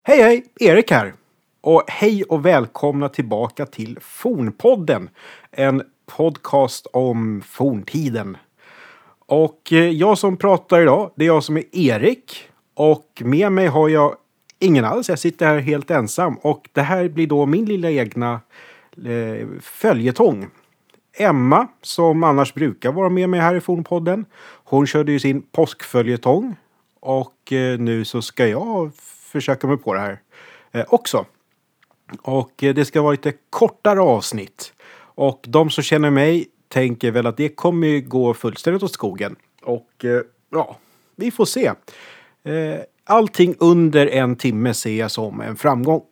Hej hej, Erik här. Och hej och välkomna tillbaka till Fornpodden. En podcast om forntiden. Och jag som pratar idag, det är jag som är Erik. Och med mig har jag ingen alls, jag sitter här helt ensam. Och det här blir då min lilla egna följetong. Emma, som annars brukar vara med mig här i Fornpodden. Hon körde ju sin påskföljetong. Och nu så ska jag försöka mig på det här också. Och det ska vara lite kortare avsnitt. Och de som känner mig tänker väl att det kommer ju gå fullständigt åt skogen. Och ja, vi får se. Allting under en timme ser jag som en framgång.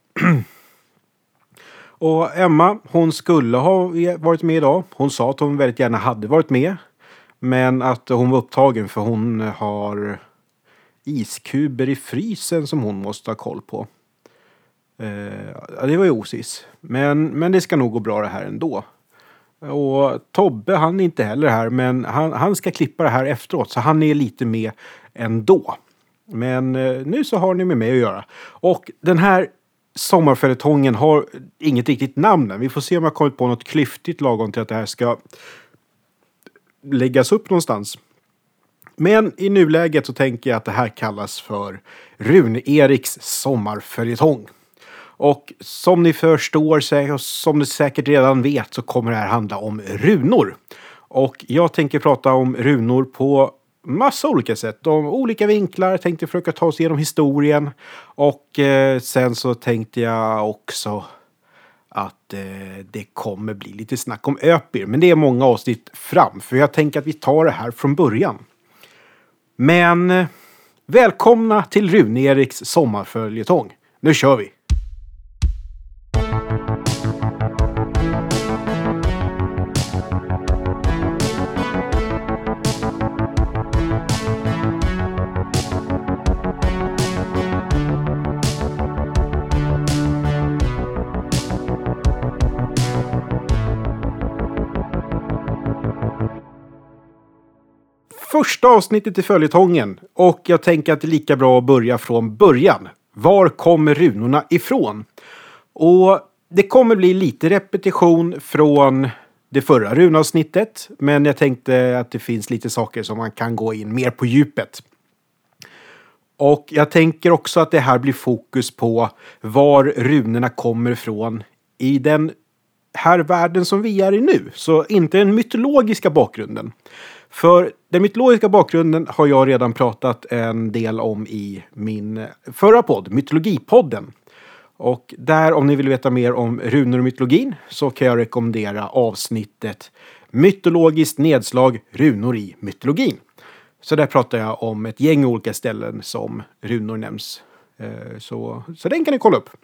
Och Emma, hon skulle ha varit med idag. Hon sa att hon väldigt gärna hade varit med. Men att hon var upptagen för hon har iskuber i frysen som hon måste ha koll på. Det var ju osis. Men det ska nog gå bra det här ändå. Och Tobbe, han är inte heller här. Men han ska klippa det här efteråt. Så han är lite med ändå. Men nu så har ni med mig att göra. Och den här sommarföljetongen har inget riktigt namn än. Vi får se om jag kommit på något klyftigt lagom till att det här ska läggas upp någonstans. Men i nuläget så tänker jag att det här kallas för Rune-Eriks sommarföljetong. Och som ni förstår, och som ni säkert redan vet, så kommer det här handla om runor. Och jag tänker prata om runor på massa olika sätt. Om olika vinklar, tänkte försöka ta oss igenom historien. Och sen så tänkte jag också att det kommer bli lite snack om Öpir. Men det är många avsnitt fram, för jag tänker att vi tar det här från början. Men välkomna till Rune-Eriks sommarföljetong. Nu kör vi! Första avsnittet i följetongen, och jag tänker att det är lika bra att börja från början. Var kommer runorna ifrån? Och det kommer bli lite repetition från det förra runavsnittet, men jag tänkte att det finns lite saker som man kan gå in mer på djupet. Och jag tänker också att det här blir fokus på var runorna kommer ifrån i den här världen som vi är i nu. Så inte den mytologiska bakgrunden. För den mytologiska bakgrunden har jag redan pratat en del om i min förra podd, Mytologipodden. Och där, om ni vill veta mer om runor och mytologin, så kan jag rekommendera avsnittet Mytologiskt nedslag runor i mytologin. Så där pratar jag om ett gäng olika ställen som runor nämns. Så den kan ni kolla upp.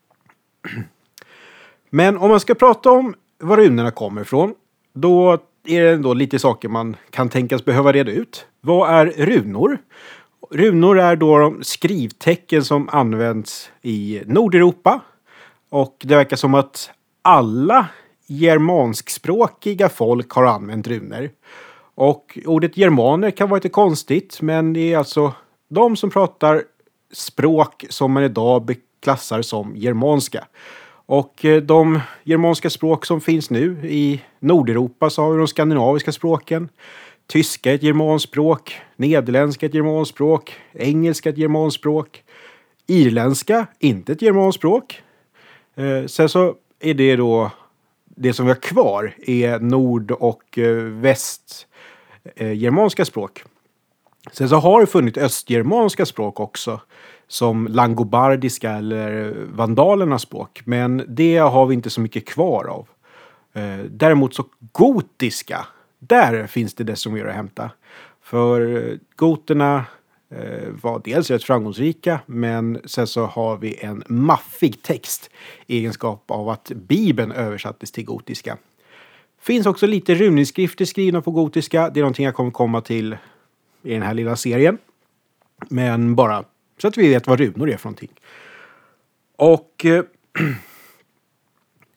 Men om man ska prata om var runorna kommer ifrån, då är det ändå lite saker man kan tänkas behöva reda ut. Vad är runor? Runor är då de skrivtecken som används i Nordeuropa. Och det verkar som att alla germanskspråkiga folk har använt runor. Och ordet germaner kan vara lite konstigt, men det är alltså de som pratar språk som man idag klassar som germanska. Och de germanska språk som finns nu i Nordeuropa, så har vi de skandinaviska språken. Tyska är ett germanspråk, nederländska är ett germanspråk, engelska är ett germanspråk, irländska inte ett germanspråk. Sen så är det då det som vi har kvar är nord- och väst germanska språk. Sen så har det funnits östgermanska språk också, som langobardiska eller vandalernas språk. Men det har vi inte så mycket kvar av. Däremot så gotiska, där finns det som mer att hämta. För goterna var dels rätt framgångsrika, men sen så har vi en maffig text i egenskap av att Bibeln översattes till gotiska. Finns också lite runinskrifter skrivna på gotiska. Det är någonting jag kommer komma till i den här lilla serien. Men bara så att vi vet vad runor är för någonting. Och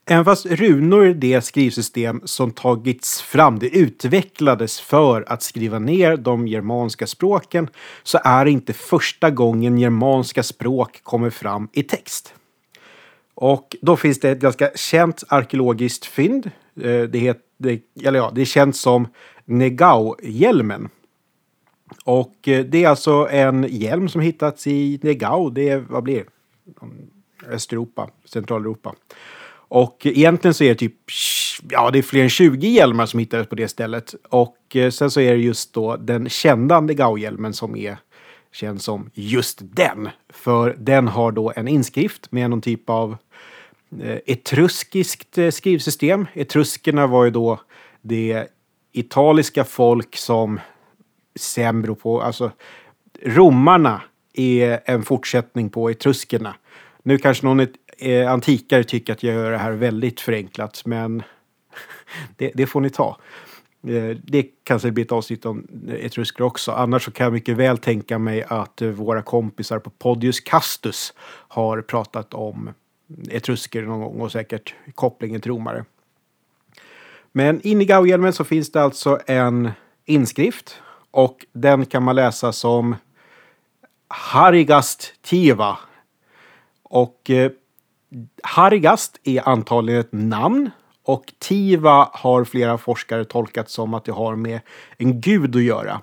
Även fast runor är det skrivsystem som tagits fram, det utvecklades för att skriva ner de germanska språken, så är det inte första gången germanska språk kommer fram i text. Och då finns det ett ganska känt arkeologiskt fynd. Det är känt som Negau-hjälmen. Och det är alltså en hjälm som hittats i Negau. Det är, vad blir det? Östeuropa, Centraleuropa. Och egentligen så är det typ, det är fler än 20 hjälmar som hittades på det stället. Och sen så är det just då den kända Negau-hjälmen som är känd som just den. För den har då en inskrift med någon typ av etruskiskt skrivsystem. Etruskerna var ju då det italiska folk som sen beror på, alltså romarna är en fortsättning på etruskerna. Nu kanske någon antikare tycker att jag gör det här väldigt förenklat, men det får ni ta. Det kanske blir ett avsnitt om etrusker också. Annars så kan jag mycket väl tänka mig att våra kompisar på Podius Castus har pratat om etrusker någon gång och säkert kopplingen till romare. Men in i Gauhjälmen så finns det alltså en inskrift och den kan man läsa som Harigast Tiva. Och Harigast är antagligen ett namn och Tiva har flera forskare tolkat som att det har med en gud att göra.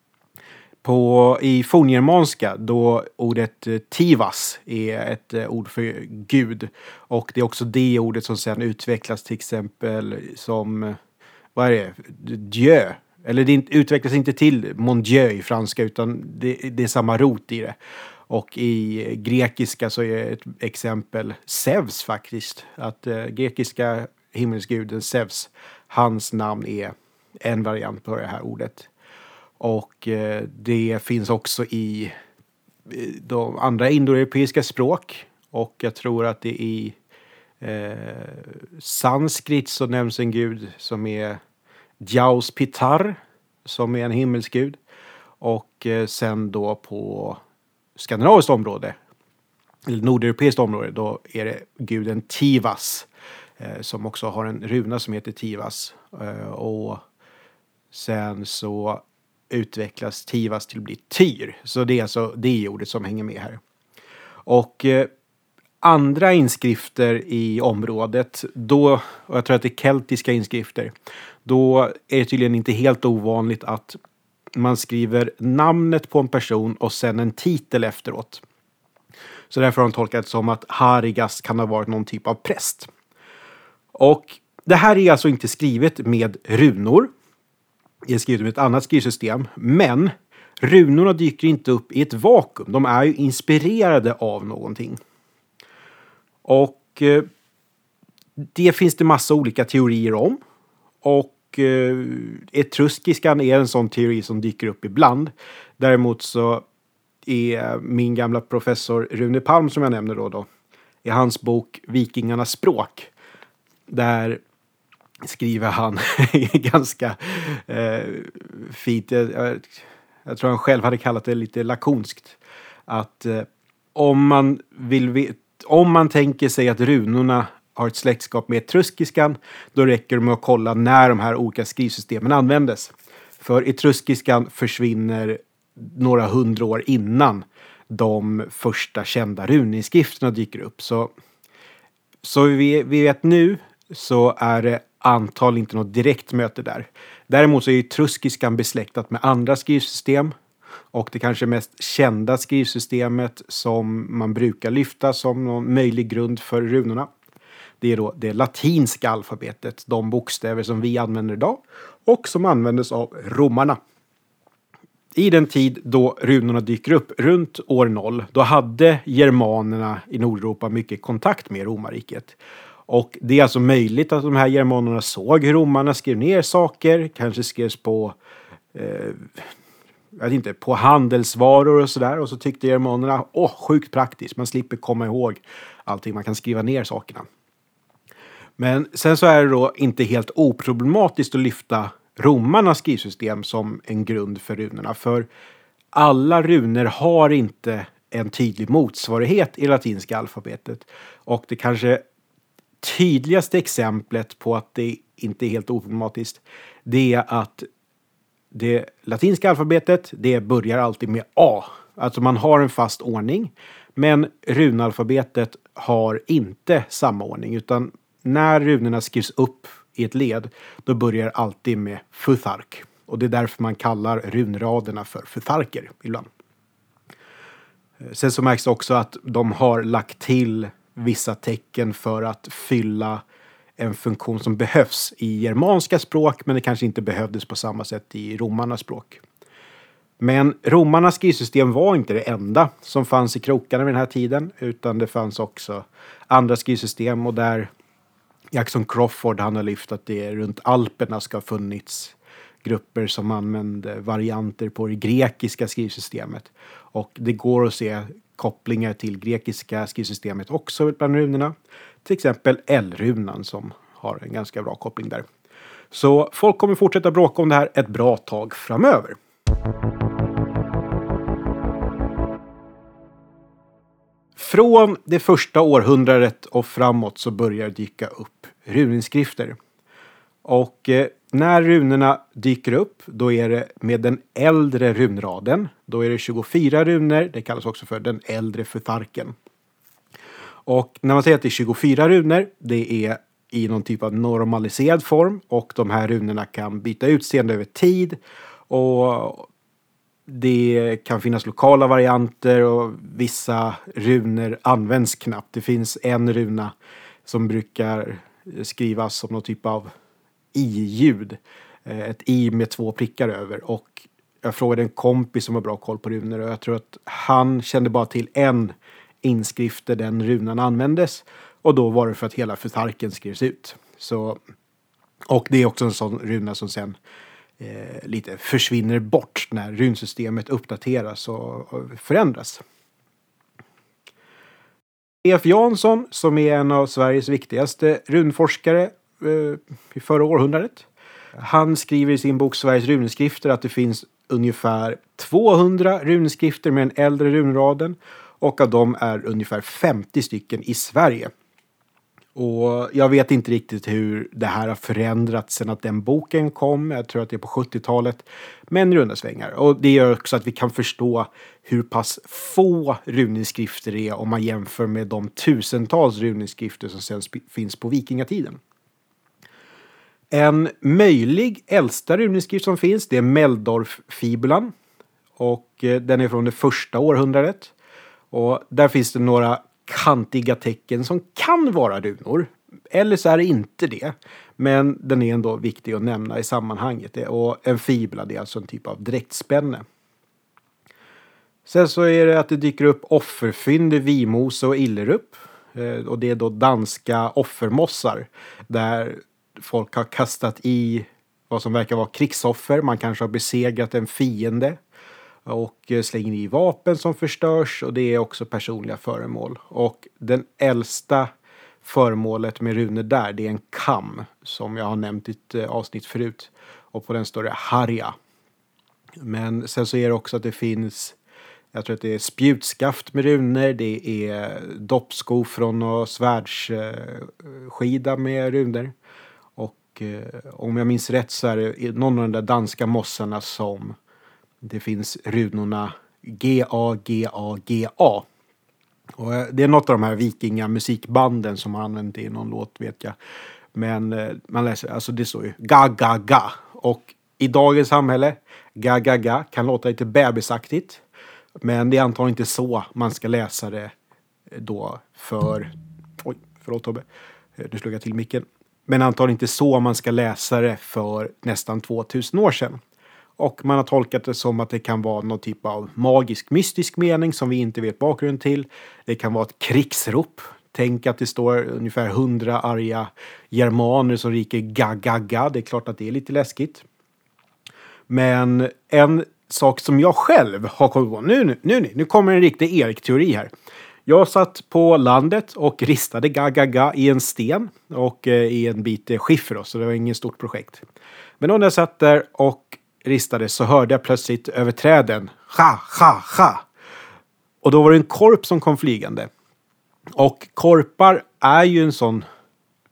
I forngermanska då ordet Tivas är ett ord för gud. Och det är också det ordet som sedan utvecklas till exempel som, vad är det? Dieu. Eller det utvecklas inte till mon Dieu i franska utan det är samma rot i det. Och i grekiska så är ett exempel Zeus faktiskt. Att grekiska himmelsguden Zeus, hans namn är en variant på det här ordet. Och det finns också i de andra indoeuropeiska språk. Och jag tror att det i sanskrit så nämns en gud som är Djaus Pitar, som är en himmelsgud. Och sen då på skandinaviskt område, eller nordeuropeiskt område, då är det guden Tivas. Som också har en runa som heter Tivas. Och sen så utvecklas Tivas till att bli Tyr. Så det är alltså det ordet som hänger med här. Och andra inskrifter i området, då, och jag tror att det är keltiska inskrifter, då är det tydligen inte helt ovanligt att man skriver namnet på en person och sen en titel efteråt. Så därför har de tolkat som att Harigast kan ha varit någon typ av präst. Och det här är alltså inte skrivet med runor. Det är skrivet med ett annat skrivsystem. Men runorna dyker inte upp i ett vakuum. De är ju inspirerade av någonting. Och det finns det massa olika teorier om. Och etruskiskan är en sån teori som dyker upp ibland. Däremot så är min gamla professor Rune Palm som jag nämner då i hans bok Vikingarnas språk. Där skriver han ganska fint. Jag tror han själv hade kallat det lite lakonskt. Att om man tänker sig att runorna har ett släktskap med etruskiskan, då räcker det med att kolla när de här olika skrivsystemen användes. För etruskiskan försvinner några 100 år innan de första kända runinskrifterna dyker upp. Så vi vet nu så är det antagligen inte något direkt möte där. Däremot så är etruskiskan besläktat med andra skrivsystem. Och det kanske mest kända skrivsystemet som man brukar lyfta som någon möjlig grund för runorna. Det är då det latinska alfabetet, de bokstäver som vi använder idag och som användes av romarna. I den tid då runorna dyker upp runt år 0, då hade germanerna i Nordeuropa mycket kontakt med romarriket. Och det är alltså möjligt att de här germanerna såg hur romarna skrev ner saker, kanske skrevs på på handelsvaror och sådär. Och så tyckte germanerna, sjukt praktiskt, man slipper komma ihåg allting, man kan skriva ner sakerna. Men sen så är det då inte helt oproblematiskt att lyfta romarnas skrivsystem som en grund för runorna. För alla runor har inte en tydlig motsvarighet i latinska alfabetet. Och det kanske tydligaste exemplet på att det inte är helt oproblematiskt, det är att det latinska alfabetet, det börjar alltid med A. Alltså man har en fast ordning, men runalfabetet har inte samma ordning, utan när runorna skrivs upp i ett led, då börjar alltid med futhark. Och det är därför man kallar runraderna för futharker ibland. Sen så märks det också att de har lagt till vissa tecken för att fylla en funktion som behövs i germanska språk, men det kanske inte behövdes på samma sätt i romarnas språk. Men romarnas skrivsystem var inte det enda som fanns i krokarna vid den här tiden, utan det fanns också andra skrivsystem, och där Jackson Crawford, han har lyft att det runt Alperna ska ha funnits grupper som använde varianter på det grekiska skrivsystemet. Och det går att se kopplingar till grekiska skrivsystemet också bland runorna. Till exempel L-runan som har en ganska bra koppling där. Så folk kommer fortsätta bråka om det här ett bra tag framöver. Från det första århundradet och framåt så börjar dyka upp runinskrifter. Och när runorna dyker upp, då är det med den äldre runraden. Då är det 24 runor, det kallas också för den äldre futharken. Och när man säger att det är 24 runor, det är i någon typ av normaliserad form. Och de här runorna kan byta utseende över tid. Och det kan finnas lokala varianter och vissa runor används knappt. Det finns en runa som brukar skrivas som någon typ av i-ljud. Ett i med 2 prickar över. Och jag frågade en kompis som har bra koll på runor, och jag tror att han kände bara till en inskrift där den runan användes. Och då var det för att hela futharken skrevs ut. Så, och det är också en sån runa som sen lite försvinner bort när runsystemet uppdateras och förändras. E.F. Jansson, som är en av Sveriges viktigaste runforskare i förra århundradet. Han skriver i sin bok Sveriges runskrifter att det finns ungefär 200 runskrifter med den äldre runraden, och av dem är ungefär 50 stycken i Sverige. Och jag vet inte riktigt hur det här har förändrats sedan att den boken kom. Jag tror att det är på 70-talet. Men runda svängar. Och det gör också att vi kan förstå hur pass få runinskrifter det är om man jämför med de tusentals runinskrifter som sen finns på vikingatiden. En möjlig äldsta runinskrift som finns, det är Meldorf-fibulan. Och den är från det första århundradet. Och där finns det några kantiga tecken som kan vara runor. Eller så är det inte det. Men den är ändå viktig att nämna i sammanhanget. Och en fibula, det är alltså en typ av dräktspänne. Sen så är det att det dyker upp offerfynd i Vimose och Illerup. Och det är då danska offermossar. Där folk har kastat i vad som verkar vara krigsoffer. Man kanske har besegrat en fiende. Och slänger i vapen som förstörs. Och det är också personliga föremål. Och den äldsta föremålet med runor där, det är en kam. Som jag har nämnt i ett avsnitt förut. Och på den står det Harja. Men sen så är det också att det finns, jag tror att det är spjutskaft med runor. Det är doppsko från och svärdsskida med runor. Och om jag minns rätt så är det någon av de där danska mossarna som det finns runorna G-A-G-A-G-A. Och det är något av de här vikingamusikbanden som har använt det i någon låt, vet jag. Men man läser, alltså det står ju ga-ga-ga. Och i dagens samhälle, ga-ga-ga kan låta lite bebisaktigt. Men det är antagligen inte så man ska läsa det då för... Oj, förlåt Tobbe. Nu slog jag till micken. Men antagligen inte så man ska läsa det för nästan 2000 år sedan. Och man har tolkat det som att det kan vara någon typ av magisk, mystisk mening som vi inte vet bakgrunden till. Det kan vara ett krigsrop. Tänk att det står ungefär 100 arga germaner som riker ga-ga-ga. Det är klart att det är lite läskigt. Men en sak som jag själv har kommit på. Nu kommer en riktig Erik-teori här. Jag satt på landet och ristade ga-ga-ga i en sten och i en bit skiffer. Så det var inget stort projekt. Men när jag satt där och ristade så hörde jag plötsligt över träden ha, ha, ha. Och då var det en korp som kom flygande. Och korpar är ju en sån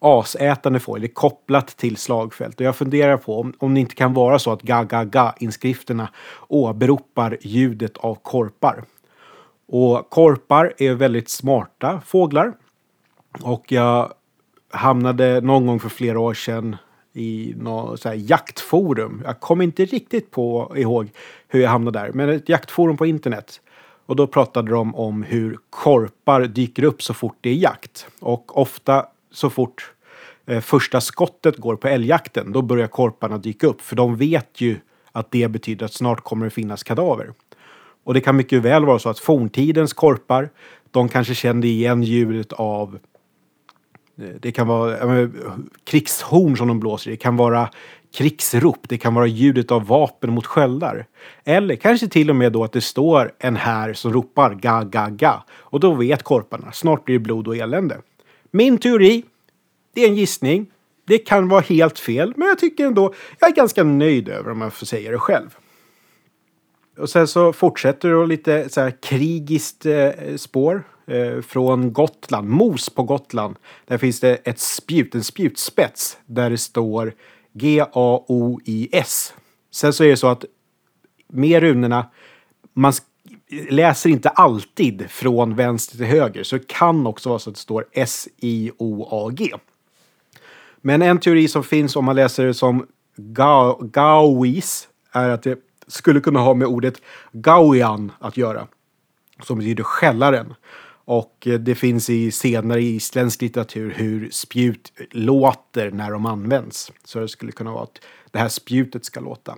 asätande fågel. Det är kopplat till slagfält. Och jag funderar på om det inte kan vara så att ga-ga-ga-inskrifterna åberopar ljudet av korpar. Och korpar är väldigt smarta fåglar. Och jag hamnade någon gång för flera år sedan i något så här jaktforum. Jag kommer inte riktigt ihåg hur jag hamnade där. Men ett jaktforum på internet. Och då pratade de om hur korpar dyker upp så fort det är jakt. Och ofta så fort första skottet går på älgjakten, då börjar korparna dyka upp. För de vet ju att det betyder att snart kommer det finnas kadaver. Och det kan mycket väl vara så att forntidens korpar, de kanske kände igen ljudet av, det kan vara krigshorn som de blåser i. Det kan vara krigsrop. Det kan vara ljudet av vapen mot sköldar. Eller kanske till och med då att det står en här som ropar ga, ga, ga. Och då vet korparna. Snart blir det blod och elände. Min teori, det är en gissning. Det kan vara helt fel. Men jag tycker ändå, jag är ganska nöjd över om jag får säga det själv. Och sen så fortsätter det lite så här krigiskt spår från Gotland. Mos på Gotland. Där finns det en spjutspets där det står G-A-O-I-S. Sen så är det så att med runorna, man läser inte alltid från vänster till höger. Så det kan också vara så att det står S-I-O-A-G. Men en teori som finns om man läser det som Gauis är att det skulle kunna ha med ordet Gauian att göra. Som betyder skällaren. Och det finns senare i isländsk litteratur hur spjut låter när de används. Så det skulle kunna vara att det här spjutet ska låta.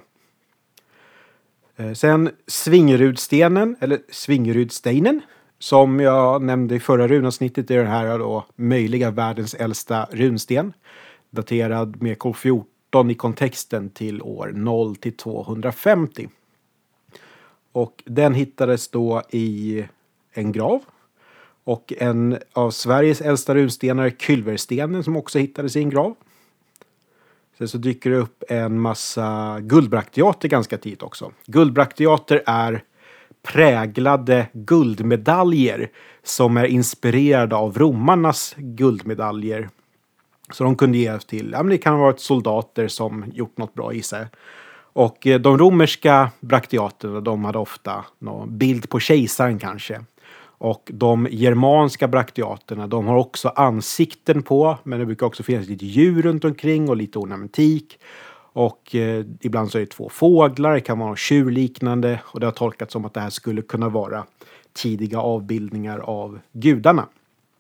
Sen Svingerudstenen, eller Svingerudsteinen, som jag nämnde i förra runavsnittet, är den här då möjliga världens äldsta runsten. Daterad med K14 i kontexten till år 0 till 250. Och den hittades då i en grav. Och en av Sveriges äldsta runstenar är Kylverstenen som också hittades i en grav. Sen så dyker det upp en massa guldbrakteater ganska tidigt också. Guldbrakteater är präglade guldmedaljer som är inspirerade av romarnas guldmedaljer. Så de kunde ge till, ja men det kan ha varit soldater som gjort något bra i sig. Och de romerska brakteaterna, de hade ofta någon bild på kejsaren kanske. Och de germanska brakteaterna, de har också ansikten på. Men det brukar också finnas lite djur runt omkring och lite ornamentik. Och ibland så är det 2 fåglar, det kan vara tjurliknande. Och det har tolkats som att det här skulle kunna vara tidiga avbildningar av gudarna.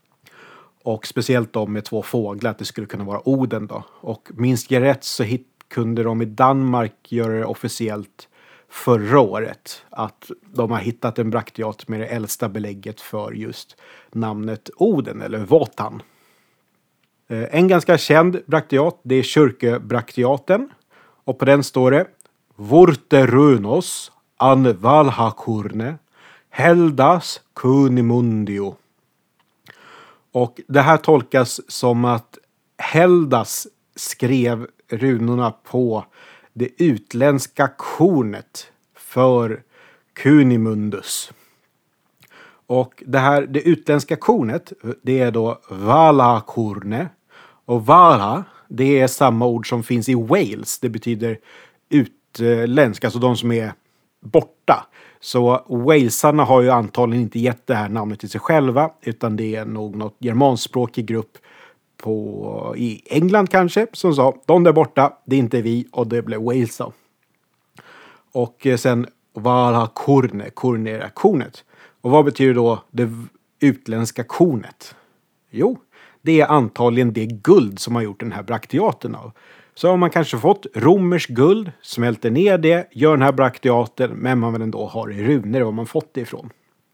Och speciellt de med 2 fåglar, att det skulle kunna vara Oden då. Och minst jag rätt så kunde de i Danmark göra det officiellt förra året. Att de har hittat en brakteat med det äldsta belägget för just namnet Oden eller Wotan. En ganska känd brakteat, det är kyrkobrakteaten. Och på den står det Vorte runos an valhakurne heldas kunimundio. Och det här tolkas som att Heldas skrev runorna på det utländska kornet för Kunimundus. Och det utländska kornet, det är då Valakorne. Och Vala, det är samma ord som finns i Wales. Det betyder utländsk, alltså de som är borta. Så walesarna har ju antagligen inte gett det här namnet till sig själva. Utan det är nog något germanspråkig grupp i England kanske. Som sa, de där borta, det är inte vi. Och det blev Wales då. Och sen Valakorne, korne är kornet. Och vad betyder då det utländska kornet? Jo, det är antagligen det guld som har gjort den här brakteaten av. Så har man kanske fått romersk guld, smälter ner det, gör den här brakteaten, men man vill ändå ha det i runor var man fått det ifrån.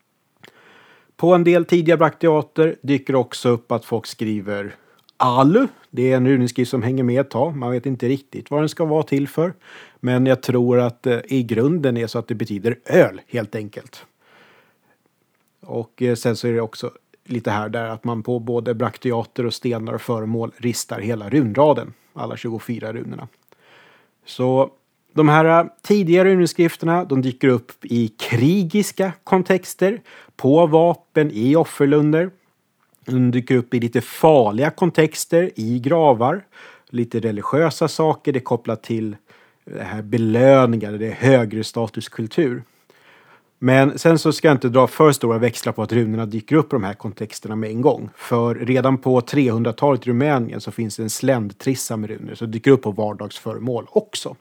På en del tidiga brakteater dyker också upp att folk skriver alu. Det är en runeskrift som hänger med ett tag. Man vet inte riktigt vad den ska vara till för. Men jag tror att i grunden är så att det betyder öl helt enkelt. Och sen så är det också lite här där att man på både brakteater och stenar och föremål ristar hela runraden. Alla 24 runorna. Så de här tidiga runeskrifterna, de dyker upp i krigiska kontexter. På vapen, i offerlunder. Den dyker upp i lite farliga kontexter, i gravar. Lite religiösa saker, det är kopplat till det här belöningar, det är högre statuskultur. Men sen så ska jag inte dra för stora växlar på att runorna dyker upp i de här kontexterna med en gång. För redan på 300-talet i Rumänien så finns det en sländtrissa med runor som dyker upp på vardagsföremål också.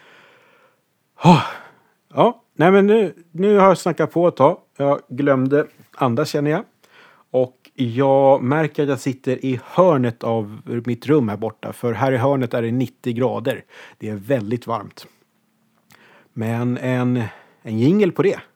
Ja, nej men nu har jag snackat på ett tag. Jag glömde andas känner jag. Och jag märker att jag sitter i hörnet av mitt rum här borta. För här i hörnet är det 90 grader. Det är väldigt varmt. Men en jingle på det.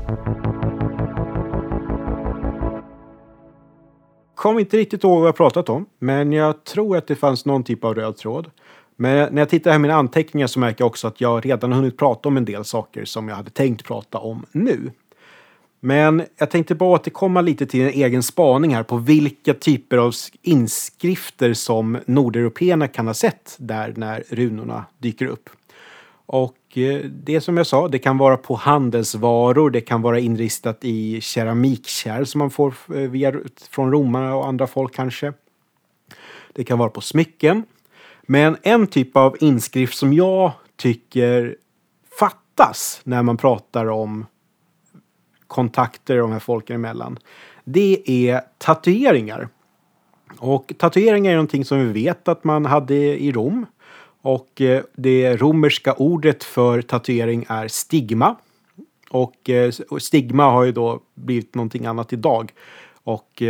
Kom inte riktigt ihåg vad jag pratat om. Men jag tror att det fanns någon typ av röd tråd. Men när jag tittar här i mina anteckningar så märker jag också att jag redan har hunnit prata om en del saker som jag hade tänkt prata om nu. Men jag tänkte bara återkomma lite till en egen spaning här på vilka typer av inskrifter som nordeuropeerna kan ha sett där när runorna dyker upp. Och det som jag sa, det kan vara på handelsvaror, det kan vara inristat i keramikkärl som man får från romarna och andra folk kanske. Det kan vara på smycken. Men en typ av inskrift som jag tycker fattas när man pratar om kontakter de här folken emellan, det är tatueringar. Och tatueringar är någonting som vi vet att man hade i Rom. Och det romerska ordet för tatuering är stigma. Och stigma har ju då blivit någonting annat idag. Och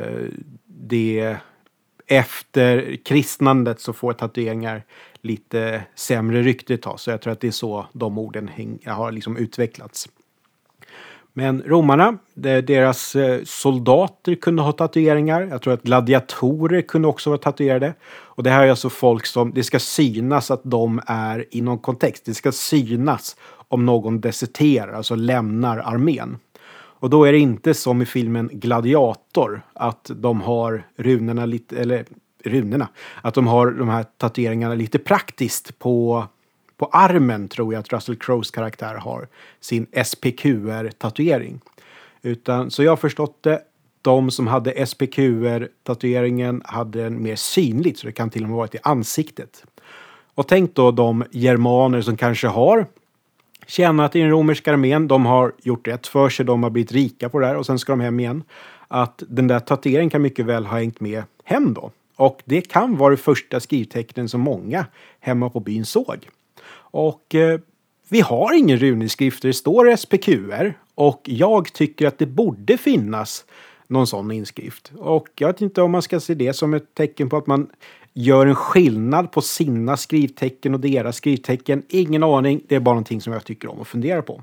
det efter kristnandet så får tatueringar lite sämre rykte idag. Så jag tror att det är så de orden har liksom utvecklats. Men romarna, deras soldater kunde ha tatueringar. Jag tror att gladiatorer kunde också vara tatuerade. Och det här är alltså folk som, det ska synas att de är i någon kontext. Det ska synas om någon deserterar, alltså lämnar armén. Och då är det inte som i filmen Gladiator att de har runorna lite, eller runorna, att de har de här tatueringarna lite praktiskt på armen tror jag att Russell Crowes karaktär har sin SPQR-tatuering. Så jag har förstått det, de som hade SPQR-tatueringen hade en mer synligt så det kan till och med vara i ansiktet. Och tänk då de germaner som kanske har tjänat i den romerska armén, de har gjort rätt för sig, de har blivit rika på det här och sen ska de hem igen. Att den där tatueringen kan mycket väl ha hängt med hem då. Och det kan vara det första skrivtecknen som många hemma på byn såg. Och vi har ingen runeskrift, det står SPQR och jag tycker att det borde finnas någon sån inskrift. Och jag vet inte om man ska se det som ett tecken på att man gör en skillnad på sina skrivtecken och deras skrivtecken. Ingen aning, det är bara någonting som jag tycker om att fundera på.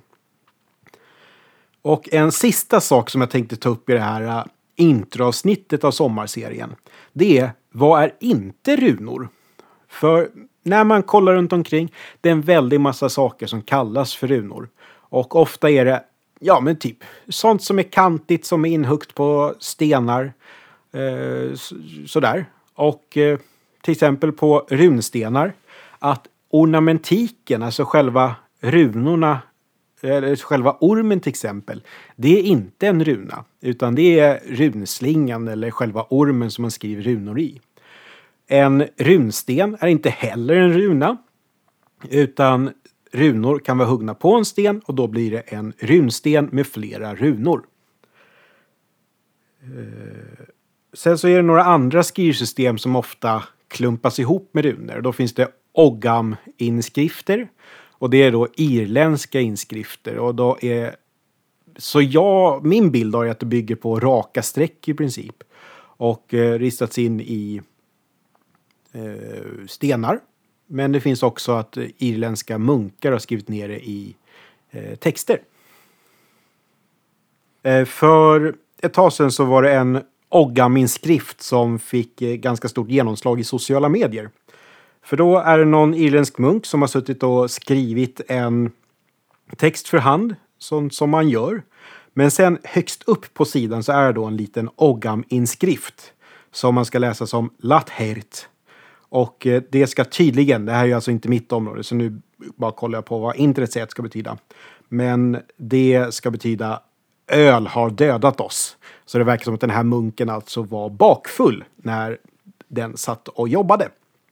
Och en sista sak som jag tänkte ta upp i det här introavsnittet av sommarserien. Det är, vad är inte runor? För när man kollar runt omkring, det är en väldig massa saker som kallas för runor. Och ofta är det, ja men typ, sånt som är kantigt, som är inhuggt på stenar. Sådär. Och till exempel på runstenar, att ornamentiken, alltså själva runorna, eller själva ormen till exempel, det är inte en runa. Utan det är runslingan eller själva ormen som man skriver runor i. En runsten är inte heller en runa, utan runor kan vara huggna på en sten och då blir det en runsten med flera runor. Sen så är det några andra skrivsystem som ofta klumpas ihop med runor. Då finns det Ogham-inskrifter och det är då irländska inskrifter. Och då är, min bild är att det bygger på raka streck i princip och ristats in i stenar. Men det finns också att irländska munkar har skrivit ner det i texter. För ett tag sedan så var det en Ogham-inskrift som fick ganska stort genomslag i sociala medier. För då är det någon irländsk munk som har suttit och skrivit en text för hand, som man gör. Men sen högst upp på sidan så är det då en liten Ogham-inskrift som man ska läsa som Lathert. Och det ska tydligen, det här är alltså inte mitt område så nu bara kollar jag på vad internet säger att ska betyda. Men det ska betyda öl har dödat oss. Så det verkar som att den här munken alltså var bakfull när den satt och jobbade.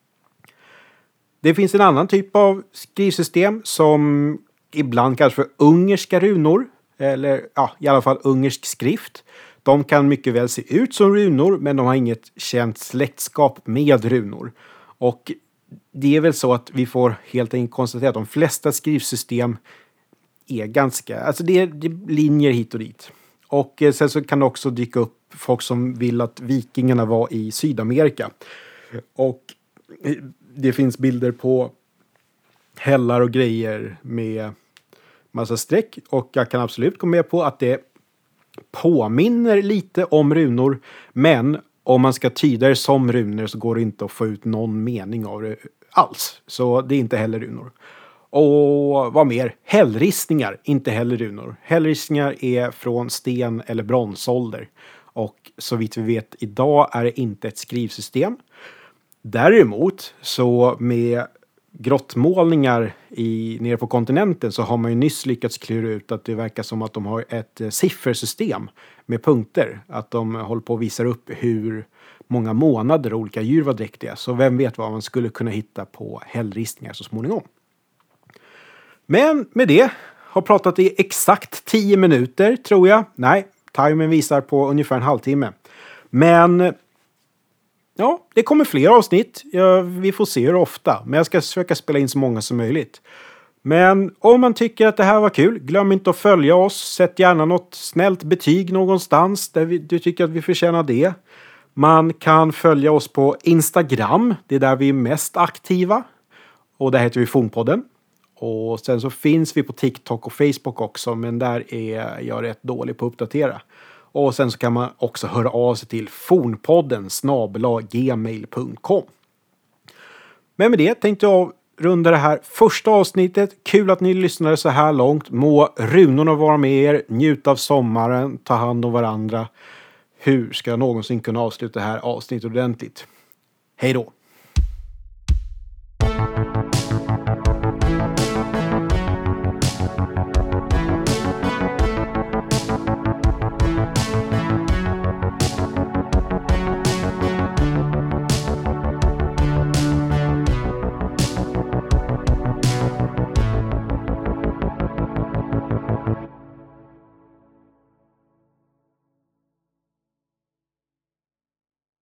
Det finns en annan typ av skrivsystem som ibland kallas för ungerska runor. Eller ja, i alla fall ungersk skrift. De kan mycket väl se ut som runor, men de har inget känt släktskap med runor. Och det är väl så att vi får helt enkelt konstatera att de flesta skrivsystem är ganska, alltså det är linjer hit och dit. Och sen så kan det också dyka upp folk som vill att vikingarna var i Sydamerika. Och det finns bilder på hällar och grejer med massa streck. Och jag kan absolut gå med på att det påminner lite om runor. Men om man ska tyda det som runor så går det inte att få ut någon mening av det alls. Så det är inte heller runor. Och vad mer? Hällristningar, inte heller runor. Hällristningar är från sten- eller bronsålder. Och så vitt vi vet idag är det inte ett skrivsystem. Däremot så med grottmålningar nere på kontinenten så har man ju nyss lyckats klura ut att det verkar som att de har ett siffersystem med punkter. Att de håller på att visa upp hur många månader olika djur var dräktiga. Så vem vet vad man skulle kunna hitta på hällristningar så småningom. Men med det har pratat i exakt 10 minuter tror jag. Nej, timern visar på ungefär en halvtimme. Men ja, det kommer fler avsnitt. Vi får se hur ofta. Men jag ska försöka spela in så många som möjligt. Men om man tycker att det här var kul, glöm inte att följa oss. Sätt gärna något snällt betyg någonstans där du tycker att vi förtjänar det. Man kan följa oss på Instagram. Det är där vi är mest aktiva. Och där heter vi Fornpodden. Och sen så finns vi på TikTok och Facebook också. Men där är jag rätt dålig på att uppdatera. Och sen så kan man också höra av sig till fornpodden@gmail.com. Men med det tänkte jag runda det här första avsnittet. Kul att ni lyssnade så här långt. Må runorna vara med er. Njut av sommaren. Ta hand om varandra. Hur ska jag någonsin kunna avsluta det här avsnittet ordentligt? Hej då!